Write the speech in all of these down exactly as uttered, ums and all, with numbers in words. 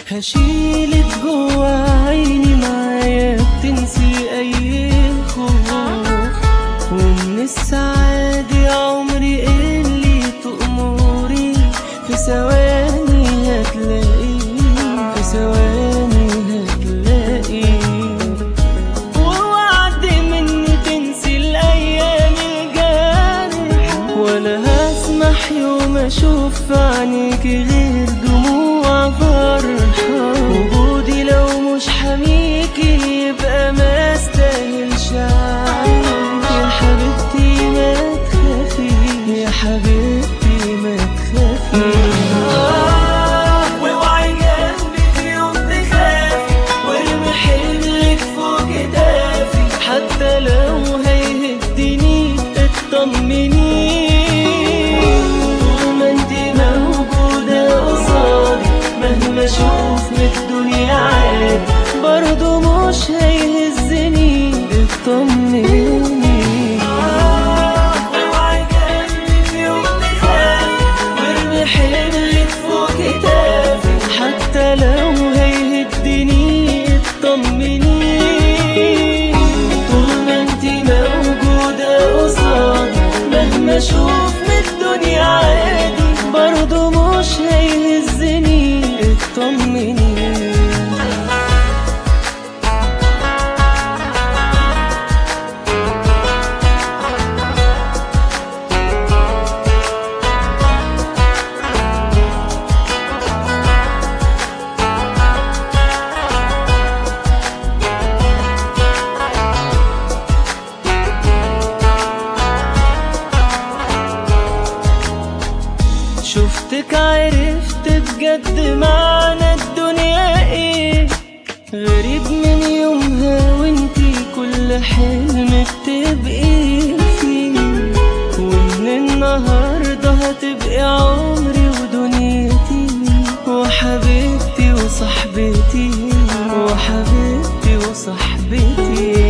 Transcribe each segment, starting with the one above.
هشيلك جوا عيني معايا بتنسي اي خوف، ومن السعادة عمري اللي تأمري في ثواني هتلاقي، في ثواني هتلاقي. ووعد مني تنسي الايام الجارحة، ولا هسمح يوم اشوف في عينيكي غير دموع فرحة. وجودي لو مش حميكي يبقى ما استاهلش عيش. يا حبيبتي ما تخافي، يا حبيبتي ما تخافي. آه واوعي جنبي في يوم تخافي، وارمي حملك فوق كتافي. حتى لو هيهدني اطمني، طول ما انتي موجودة قصادي مهما اشوف من الدنيا عادي برضو مش هيهزني. اطمني اوعي جنبي في يوم تخافي، وارمي حملك فوق كتافي. حتى لو هيهدني اطمني، طول ما انتي موجودة قصادي مهما اشوف من الدنيا عادي برضو مش هيهزني. اطمني. شفتك عرفت بجد معنى الدنيا ايه، غريب من يومها وانتي كل حلم بتبقي فيه. ومن النهاردة هتبقي عمري ودنيتي، وحبيبتي وصاحبتي، وحبيبتي وصاحبتي.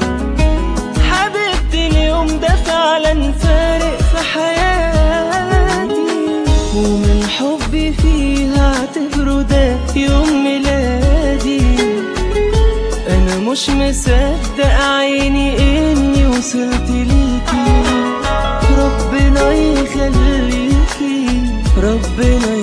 حبيبتي اليوم ده فعلا فارق في حياتي، ومن حبي فيها اعتبره ده يوم ميلادي. انا مش مصدق عيني اني وصلت ليكي. ربنا يخليكي، ربنا